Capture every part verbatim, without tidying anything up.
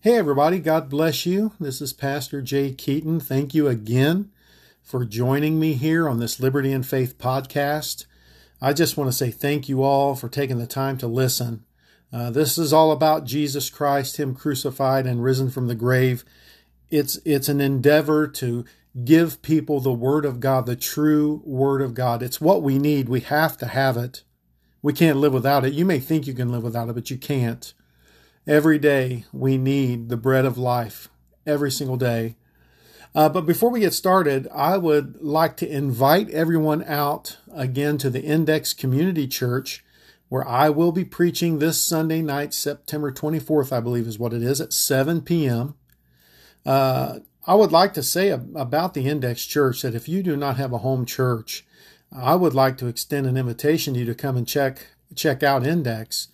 Hey everybody, God bless you. This is Pastor Jay Keaton. Thank you again for joining me here on this Liberty and Faith podcast. I just want to say thank you all for taking the time to listen. Uh, this is all about Jesus Christ, Him crucified and risen from the grave. It's, it's an endeavor to give people the Word of God, the true Word of God. It's what we need. We have to have it. We can't live without it. You may think you can live without it, but you can't. Every day we need the bread of life, every single day. Uh, but before we get started, I would like to invite everyone out again to the Index Community Church, where I will be preaching this Sunday night, September twenty-fourth, I believe is what it is, at seven p.m. Uh, I would like to say about the Index Church that if you do not have a home church, I would like to extend an invitation to you to come and check check out Index.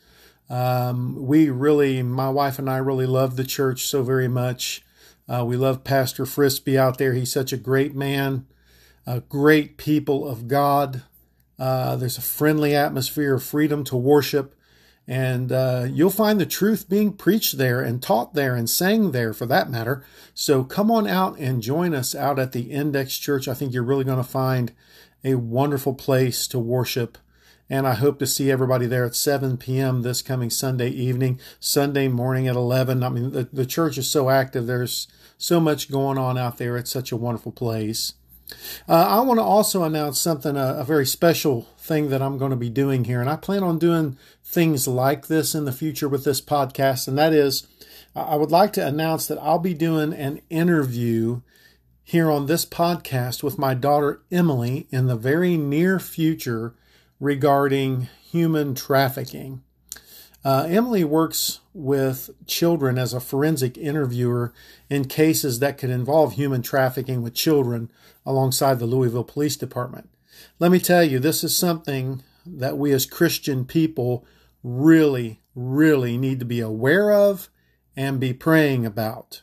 Um, we really, my wife and I really love the church so very much. Uh, we love Pastor Frisbee out there. He's such a great man, a great people of God. Uh, there's a friendly atmosphere of freedom to worship, and uh, you'll find the truth being preached there and taught there and sang there for that matter. So come on out and join us out at the Index Church. I think you're really going to find a wonderful place to worship. And I hope to see everybody there at seven p.m. this coming Sunday evening, Sunday morning at eleven. I mean, the, the church is so active. There's so much going on out there. It's such a wonderful place. Uh, I want to also announce something, a, a very special thing that I'm going to be doing here. And I plan on doing things like this in the future with this podcast. And that is, I would like to announce that I'll be doing an interview here on this podcast with my daughter Emily in the very near future regarding human trafficking. Uh, Emily works with children as a forensic interviewer in cases that could involve human trafficking with children alongside the Louisville Police Department. Let me tell you, this is something that we as Christian people really, really need to be aware of and be praying about.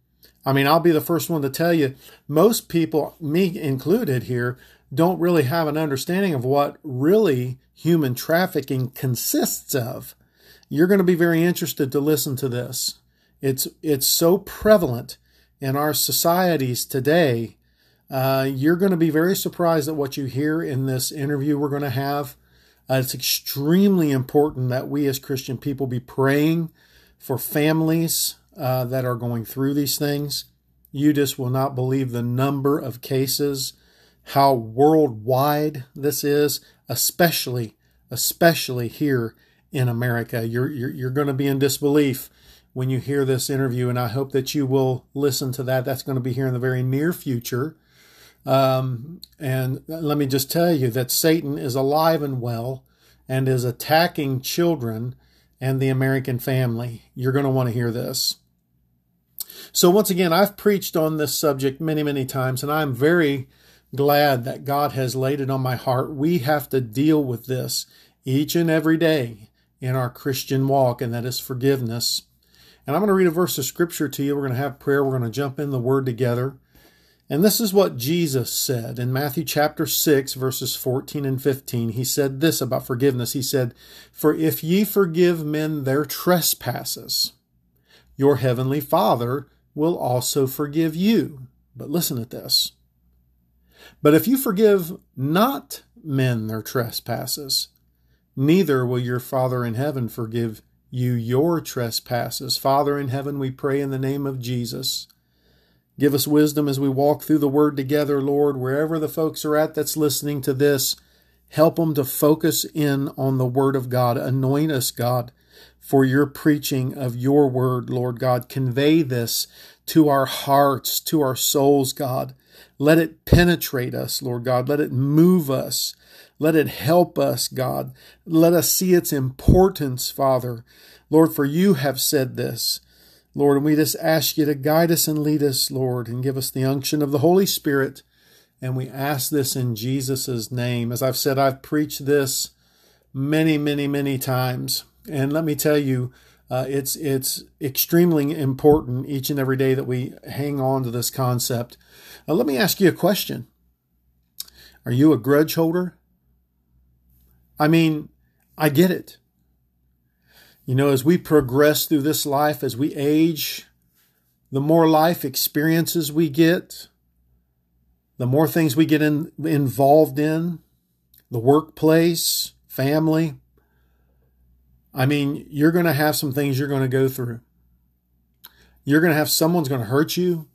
I mean, I'll be the first one to tell you, most people, me included here, don't really have an understanding of what really human trafficking consists of. You're going to be very interested to listen to this. It's it's so prevalent in our societies today. Uh, you're going to be very surprised at what you hear in this interview we're going to have. Uh, it's extremely important that we as Christian people be praying for families uh, that are going through these things. You just will not believe the number of cases, how worldwide this is, especially, especially here in America. You're, you're, you're going to be in disbelief when you hear this interview, and I hope that you will listen to that. That's going to be here in the very near future. Um, and let me just tell you that Satan is alive and well and is attacking children and the American family. You're going to want to hear this. So once again, I've preached on this subject many, many times, and I'm very glad that God has laid it on my heart. We have to deal with this each and every day in our Christian walk, and that is forgiveness. And I'm going to read a verse of scripture to you. We're going to have prayer. We're going to jump in the word together. And this is what Jesus said in Matthew chapter six, verses fourteen and fifteen. He said this about forgiveness. He said, "For if ye forgive men their trespasses, your heavenly Father will also forgive you." But listen at this. "But if you forgive not men their trespasses, neither will your Father in heaven forgive you your trespasses." Father in heaven, we pray in the name of Jesus. Give us wisdom as we walk through the word together, Lord. Wherever the folks are at that's listening to this, help them to focus in on the word of God. Anoint us, God, for your preaching of your word, Lord God. Convey this to our hearts, to our souls, God. Let it penetrate us, Lord God. Let it move us. Let it help us, God. Let us see its importance, Father. Lord, for you have said this, Lord, and we just ask you to guide us and lead us, Lord, and give us the unction of the Holy Spirit. And we ask this in Jesus' name. As I've said, I've preached this many, many, many times. And let me tell you, uh, it's it's extremely important each and every day that we hang on to this concept. Uh, let me ask you a question. Are you a grudge holder? I mean, I get it. You know, as we progress through this life, as we age, the more life experiences we get, the more things we get in, involved in, the workplace, family. I mean, you're going to have some things you're going to go through. You're going to have someone's going to hurt you.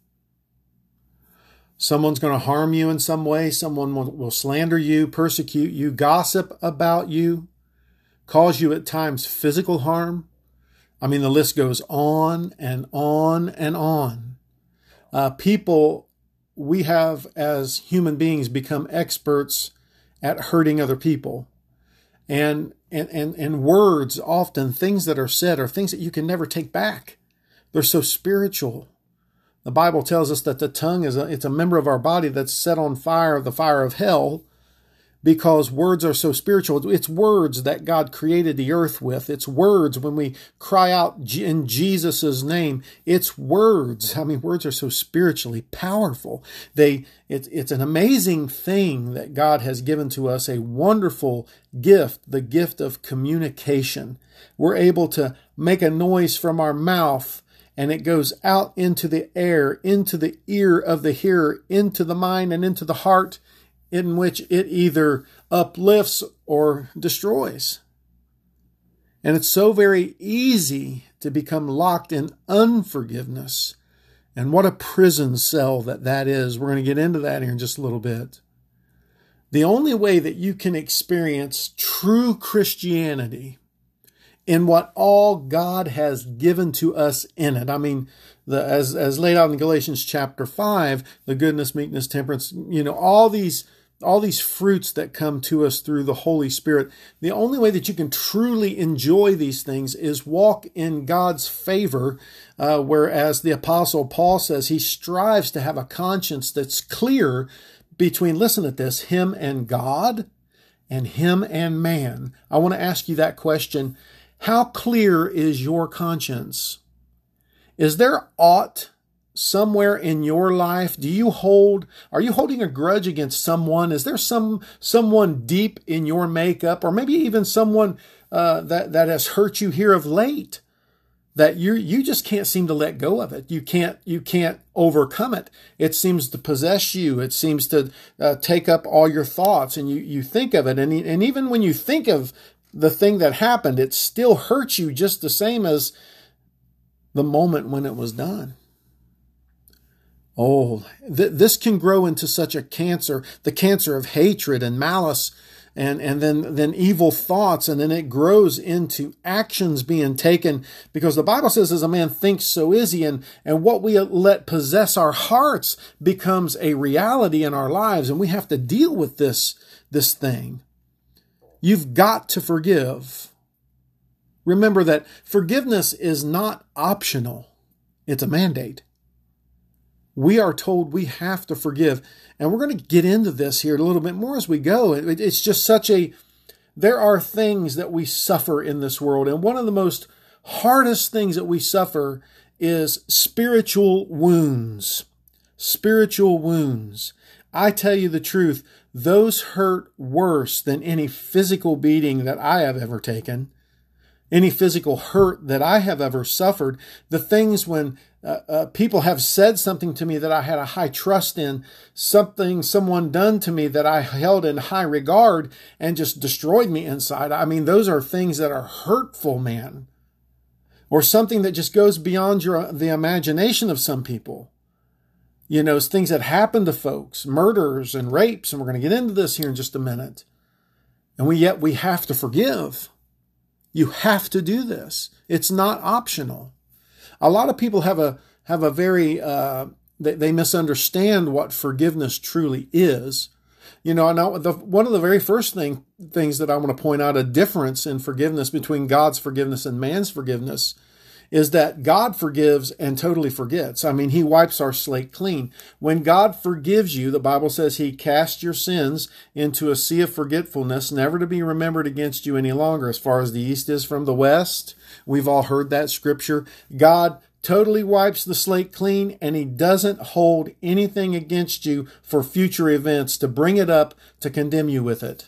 Someone's going to harm you in some way. Someone will, will slander you, persecute you, gossip about you, cause you at times physical harm. I mean, the list goes on and on and on. Uh, people, we have as human beings become experts at hurting other people. And, and, and, and words, often things that are said are things that you can never take back. They're so spiritual. The Bible tells us that the tongue is a, it's a member of our body that's set on fire, the fire of hell, because words are so spiritual. It's words that God created the earth with. It's words when we cry out in Jesus' name. It's words. I mean, words are so spiritually powerful. They, it, it's an amazing thing that God has given to us, a wonderful gift, the gift of communication. We're able to make a noise from our mouth, and it goes out into the air, into the ear of the hearer, into the mind and into the heart, in which it either uplifts or destroys. And it's so very easy to become locked in unforgiveness. And what a prison cell that that is. We're going to get into that here in just a little bit. The only way that you can experience true Christianity in what all God has given to us in it. I mean, the, as, as laid out in Galatians chapter five, the goodness, meekness, temperance, you know, all these all these fruits that come to us through the Holy Spirit. The only way that you can truly enjoy these things is walk in God's favor, uh, whereas the Apostle Paul says he strives to have a conscience that's clear between, listen to this, him and God and him and man. I want to ask you that question. How clear is your conscience? Is there aught somewhere in your life? Do you hold, are you holding a grudge against someone? Is there some, someone deep in your makeup, or maybe even someone uh, that, that has hurt you here of late, that you, you just can't seem to let go of it? You can't, you can't overcome it. It seems to possess you. It seems to uh, take up all your thoughts, and you, you think of it. And, and even when you think of the thing that happened, it still hurts you just the same as the moment when it was done. Oh, th- this can grow into such a cancer, the cancer of hatred and malice, and, and then, then evil thoughts, and then it grows into actions being taken, because the Bible says, as a man thinks, so is he, and, and what we let possess our hearts becomes a reality in our lives, and we have to deal with this, this thing. You've got to forgive. Remember that forgiveness is not optional. It's a mandate. We are told we have to forgive. And we're going to get into this here a little bit more as we go. It's just such a, there are things that we suffer in this world. And one of the most hardest things that we suffer is spiritual wounds. Spiritual wounds. I tell you the truth, those hurt worse than any physical beating that I have ever taken, any physical hurt that I have ever suffered. The things when uh, uh, people have said something to me that I had a high trust in, something someone done to me that I held in high regard and just destroyed me inside. I mean, those are things that are hurtful, man. Or something that just goes beyond your the imagination of some people. You know, things that happen to folks, murders and rapes, and we're going to get into this here in just a minute. And we yet we have to forgive. You have to do this. It's not optional. A lot of people have a have a very uh, they, they misunderstand what forgiveness truly is. You know, now the, one of the very first thing things that I want to point out, a difference in forgiveness between God's forgiveness and man's forgiveness, is that God forgives and totally forgets. I mean, he wipes our slate clean. When God forgives you, the Bible says he casts your sins into a sea of forgetfulness, never to be remembered against you any longer. As far as the east is from the west, we've all heard that scripture. God totally wipes the slate clean, and he doesn't hold anything against you for future events to bring it up to condemn you with it.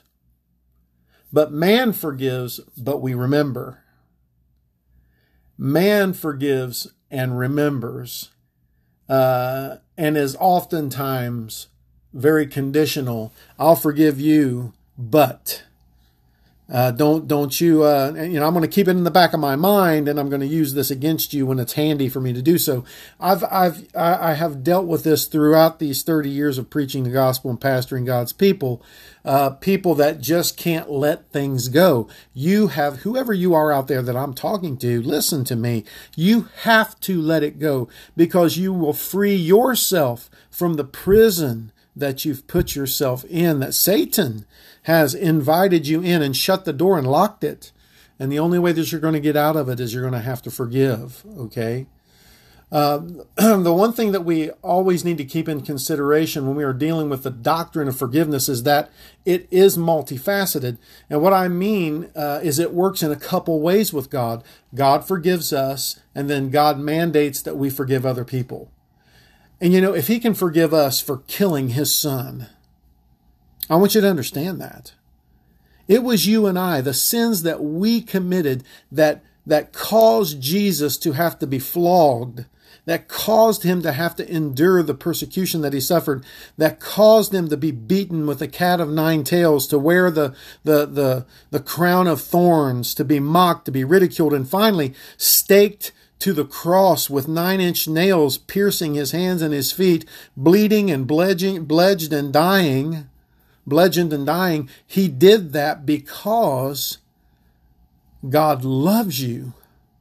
But man forgives, but we remember. Man forgives and remembers. uh, and is oftentimes very conditional. I'll forgive you, but uh, don't don't you? Uh, you know, I'm going to keep it in the back of my mind, and I'm going to use this against you when it's handy for me to do so. I've I've I have dealt with this throughout these thirty years of preaching the gospel and pastoring God's people. Uh, people that just can't let things go. You have, whoever you are out there that I'm talking to, listen to me. You have to let it go, because you will free yourself from the prison that you've put yourself in, that Satan has invited you in and shut the door and locked it. And the only way that you're going to get out of it is you're going to have to forgive. Okay. Uh, the one thing that we always need to keep in consideration when we are dealing with the doctrine of forgiveness is that it is multifaceted. And what I mean uh, is it works in a couple ways with God. God forgives us, and then God mandates that we forgive other people. And you know, if he can forgive us for killing his son, I want you to understand that. It was you and I, the sins that we committed that, that caused Jesus to have to be flogged, that caused him to have to endure the persecution that he suffered, that caused him to be beaten with a cat of nine tails, to wear the, the, the, the crown of thorns, to be mocked, to be ridiculed, and finally staked to the cross with nine-inch nails piercing his hands and his feet, bleeding and bledging, bledged and dying, bludgeoned and dying. He did that because God loves you.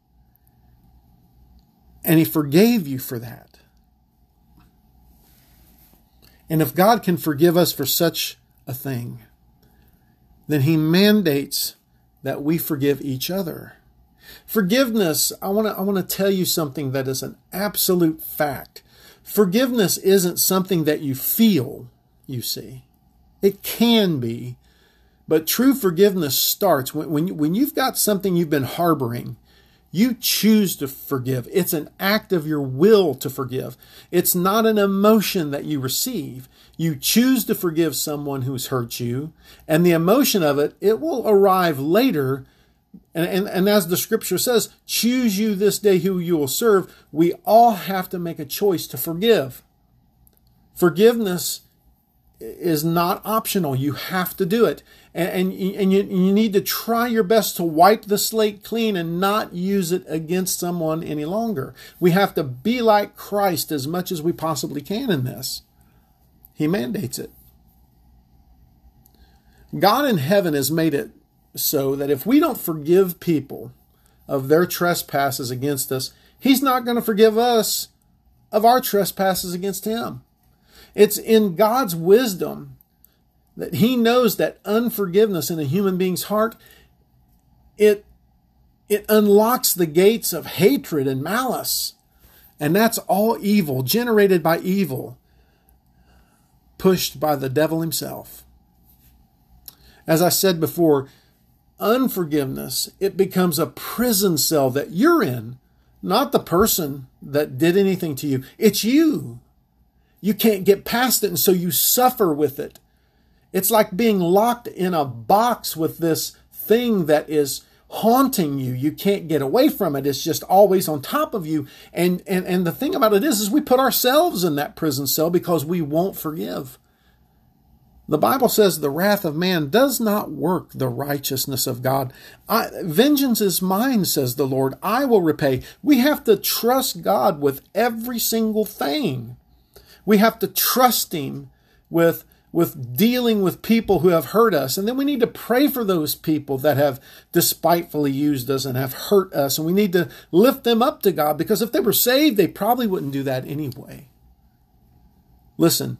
And he forgave you for that. And if God can forgive us for such a thing, then he mandates that we forgive each other. Forgiveness, I want to I want to tell you something that is an absolute fact. Forgiveness isn't something that you feel, you see. It can be, but true forgiveness starts when when, when you've got something you've been harboring. You choose to forgive. It's an act of your will to forgive. It's not an emotion that you receive. You choose to forgive someone who's hurt you, and the emotion of it, it will arrive later. And, and, and as the scripture says, choose you this day who you will serve. We all have to make a choice to forgive. Forgiveness is not optional. You have to do it. And, and, and you, you need to try your best to wipe the slate clean and not use it against someone any longer. We have to be like Christ as much as we possibly can in this. He mandates it. God in heaven has made it so that if we don't forgive people of their trespasses against us, he's not going to forgive us of our trespasses against him. It's in God's wisdom that he knows that unforgiveness in a human being's heart, it, it unlocks the gates of hatred and malice. And that's all evil, generated by evil, pushed by the devil himself. As I said before, unforgiveness, it becomes a prison cell that you're in, not the person that did anything to you. It's you. You can't get past it, and so you suffer with it. It's like being locked in a box with this thing that is haunting you. You can't get away from it. It's just always on top of you. And, and, and the thing about it is, is we put ourselves in that prison cell because we won't forgive. The Bible says the wrath of man does not work the righteousness of God. I, vengeance is mine, says the Lord. I will repay. We have to trust God with every single thing. We have to trust him with, with dealing with people who have hurt us. And then we need to pray for those people that have despitefully used us and have hurt us. And we need to lift them up to God, because if they were saved, they probably wouldn't do that anyway. Listen,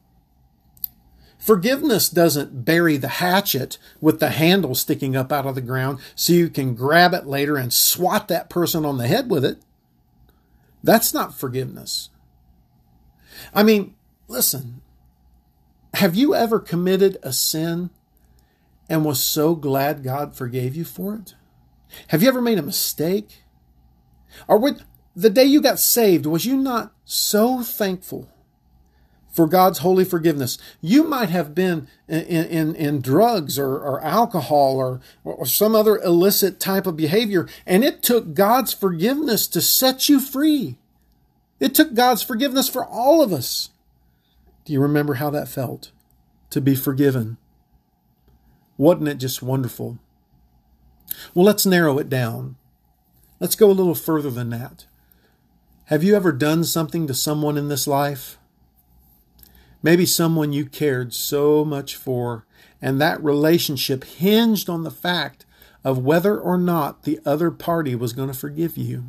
forgiveness doesn't bury the hatchet with the handle sticking up out of the ground so you can grab it later and swat that person on the head with it. That's not forgiveness. I mean, listen, have you ever committed a sin and was so glad God forgave you for it? Have you ever made a mistake? Or would, the day you got saved, was you not so thankful for God's holy forgiveness? You might have been in, in, in drugs or, or alcohol or, or some other illicit type of behavior, and it took God's forgiveness to set you free. It took God's forgiveness for all of us. Do you remember how that felt? To be forgiven. Wasn't it just wonderful? Well, let's narrow it down. Let's go a little further than that. Have you ever done something to someone in this life? Maybe someone you cared so much for, and that relationship hinged on the fact of whether or not the other party was going to forgive you.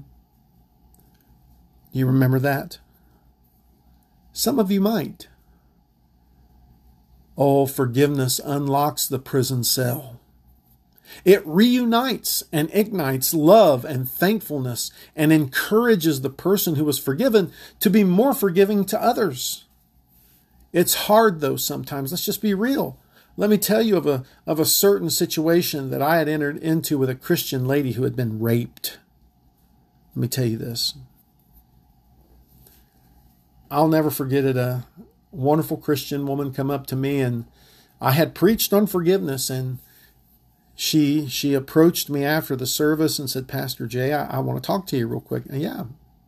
You remember that? Some of you might. Oh, forgiveness unlocks the prison cell. It reunites and ignites love and thankfulness and encourages the person who was forgiven to be more forgiving to others. It's hard though sometimes. Let's just be real. Let me tell you of a, of a certain situation that I had entered into with a Christian lady who had been raped. Let me tell you this. I'll never forget it. A wonderful Christian woman come up to me, and I had preached on forgiveness, and she she approached me after the service and said, Pastor Jay, I, I want to talk to you real quick. And yeah.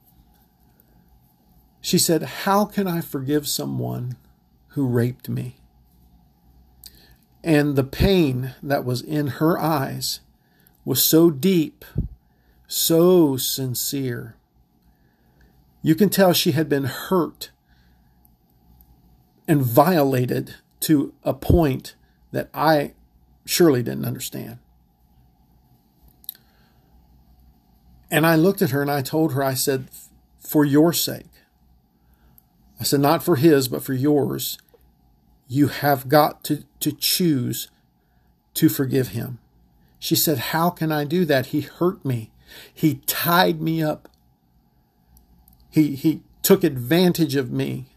She said, how can I forgive someone who raped me? And the pain that was in her eyes was so deep, so sincere. You can tell she had been hurt and violated to a point that I surely didn't understand. And I looked at her and I told her, I said, for your sake, I said, not for his, but for yours, you have got to, to choose to forgive him. She said, how can I do that? He hurt me. He tied me up. He, he took advantage of me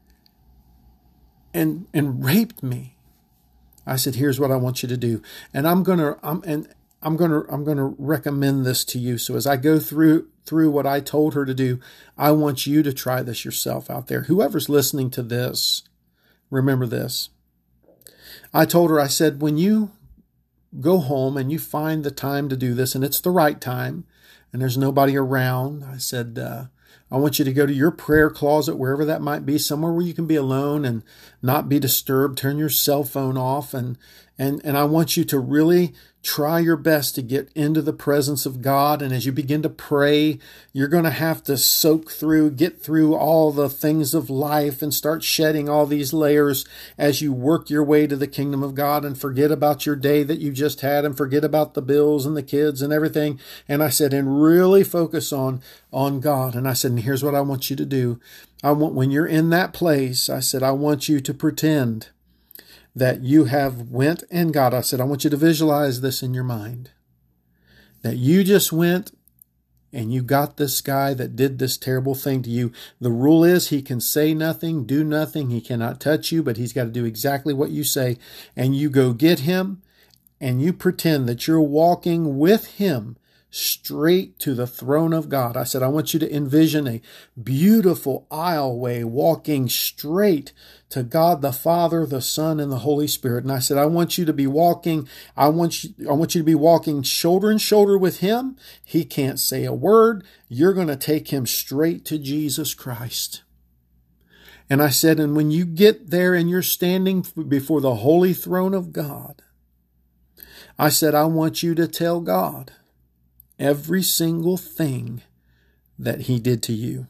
and, and raped me. I said, here's what I want you to do. And I'm going to, I'm, and I'm going to, I'm going to recommend this to you. So as I go through, through what I told her to do, I want you to try this yourself out there. Whoever's listening to this, remember this. I told her, I said, when you go home and you find the time to do this, and it's the right time, and there's nobody around, I said, uh, I want you to go to your prayer closet, wherever that might be, somewhere where you can be alone and not be disturbed. Turn your cell phone off. And, and, and I want you to really try your best to get into the presence of God. And as you begin to pray, you're going to have to soak through, get through all the things of life and start shedding all these layers as you work your way to the kingdom of God, and forget about your day that you just had and forget about the bills and the kids and everything. And I said, and really focus on, on God. And I said, and here's what I want you to do. I want, when you're in that place, I said, I want you to pretend that you have went and got. I said, I want you to visualize this in your mind. That you just went and you got this guy that did this terrible thing to you. The rule is he can say nothing, do nothing. He cannot touch you, but he's got to do exactly what you say. And you go get him and you pretend that you're walking with him straight to the throne of God. I said, I want you to envision a beautiful aisleway walking straight to God the Father, the Son, and the Holy Spirit. And I said, I want you to be walking, I want you, I want you to be walking shoulder and shoulder with him. He can't say a word. You're going to take him straight to Jesus Christ. And I said, and when you get there and you're standing before the holy throne of God, I said, I want you to tell God every single thing that he did to you.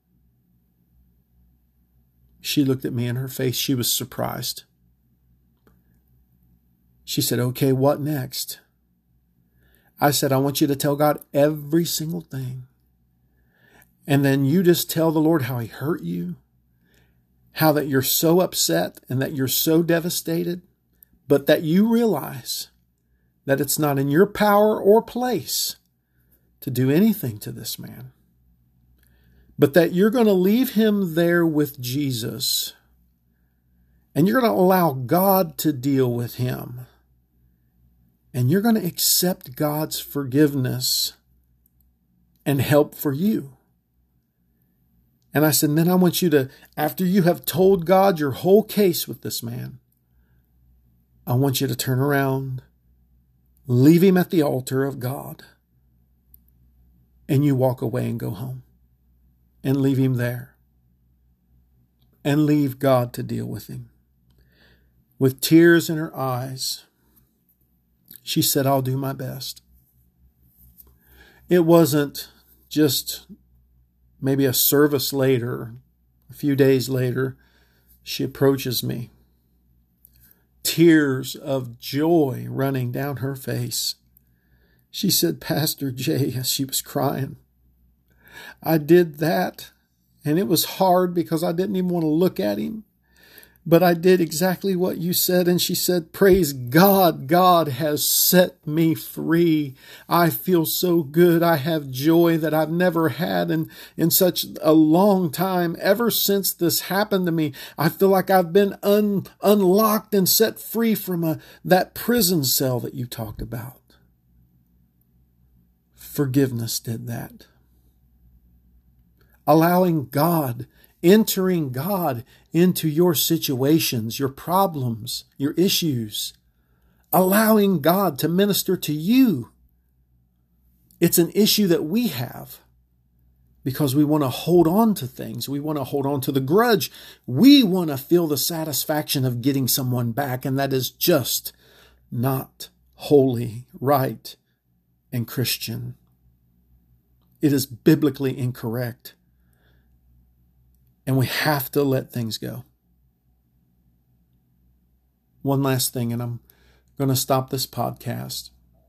She looked at me in her face. She was surprised. She said, okay, what next? I said, I want you to tell God every single thing. And then you just tell the Lord how he hurt you, how that you're so upset and that you're so devastated, but that you realize that it's not in your power or place to do anything to this man, but that you're going to leave him there with Jesus, and you're going to allow God to deal with him, and you're going to accept God's forgiveness and help for you. And I said, and then I want you to, after you have told God your whole case with this man, I want you to turn around, leave him at the altar of God, and you walk away and go home. and leave him there and leave God to deal with him. With tears in her eyes, she said, I'll do my best. It wasn't just maybe a service later, a few days later, she approaches me. Tears of joy running down her face. She said, Pastor Jay, as she was crying, I did that, and it was hard because I didn't even want to look at him. But I did exactly what you said. And she said, praise God, God has set me free. I feel so good. I have joy that I've never had in, in such a long time. Ever since this happened to me, I feel like I've been un, unlocked and set free from a, that prison cell that you talked about. Forgiveness did that. Allowing God, entering God into your situations, your problems, your issues. Allowing God to minister to you. It's an issue that we have because we want to hold on to things. We want to hold on to the grudge. We want to feel the satisfaction of getting someone back, and that is just not holy, right, and Christian. It is biblically incorrect. And we have to let things go. One last thing, and I'm going to stop this podcast.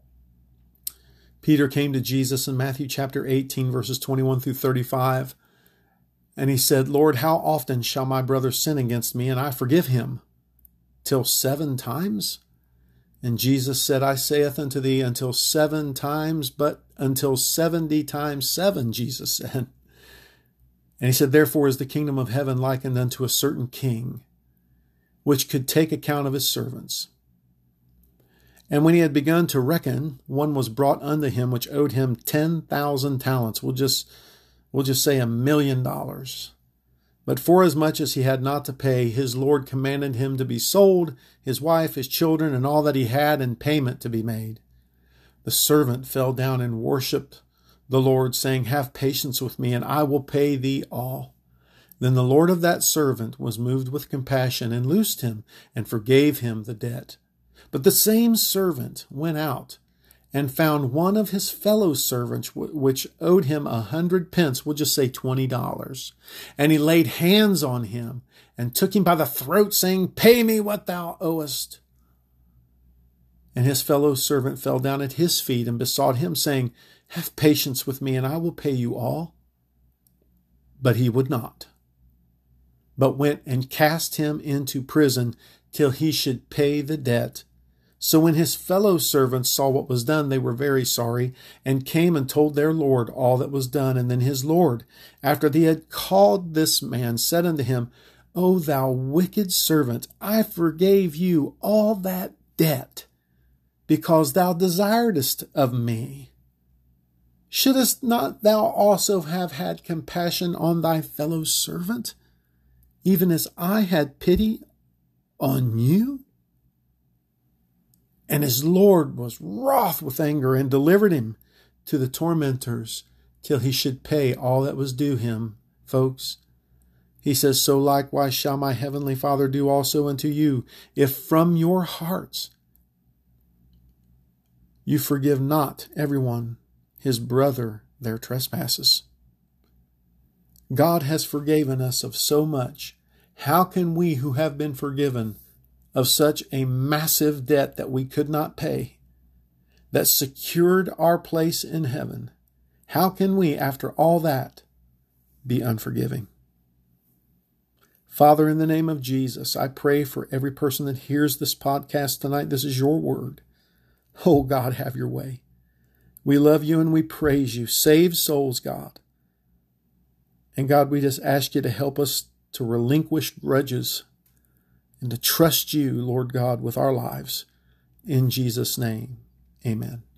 Peter came to Jesus in Matthew chapter eighteen, verses twenty-one through thirty-five. And he said, Lord, how often shall my brother sin against me, and I forgive him? Till seven times? And Jesus said, I saith unto thee, until seven times, but until seventy times seven, Jesus said. And he said, therefore is the kingdom of heaven likened unto a certain king, which could take account of his servants. And when he had begun to reckon, one was brought unto him which owed him ten thousand talents. We'll just, we'll just say a million dollars. But forasmuch as he had not to pay, his Lord commanded him to be sold, his wife, his children, and all that he had, and payment to be made. The servant fell down and worshipped the Lord, saying, have patience with me, and I will pay thee all. Then the Lord of that servant was moved with compassion, and loosed him, and forgave him the debt. But the same servant went out, and found one of his fellow servants, which owed him a hundred pence, we'll just say twenty dollars. And he laid hands on him, and took him by the throat, saying, pay me what thou owest. And his fellow servant fell down at his feet, and besought him, saying, have patience with me, and I will pay you all. But he would not, but went and cast him into prison till he should pay the debt. So when his fellow servants saw what was done, they were very sorry, and came and told their Lord all that was done. And then his Lord, after they had called this man, said unto him, O thou wicked servant, I forgave you all that debt, because thou desiredest of me. Shouldest not thou also have had compassion on thy fellow servant, even as I had pity on you? And his Lord was wroth with anger, and delivered him to the tormentors till he should pay all that was due him. Folks, he says, so likewise shall my heavenly Father do also unto you, if from your hearts you forgive not everyone his brother their trespasses. God has forgiven us of so much. How can we who have been forgiven of such a massive debt that we could not pay, that secured our place in heaven, how can we, after all that, be unforgiving? Father, in the name of Jesus, I pray for every person that hears this podcast tonight. This is your word. Oh God, have your way. We love you and we praise you. Save souls, God. And God, we just ask you to help us to relinquish grudges and to trust you, Lord God, with our lives. In Jesus' name, amen.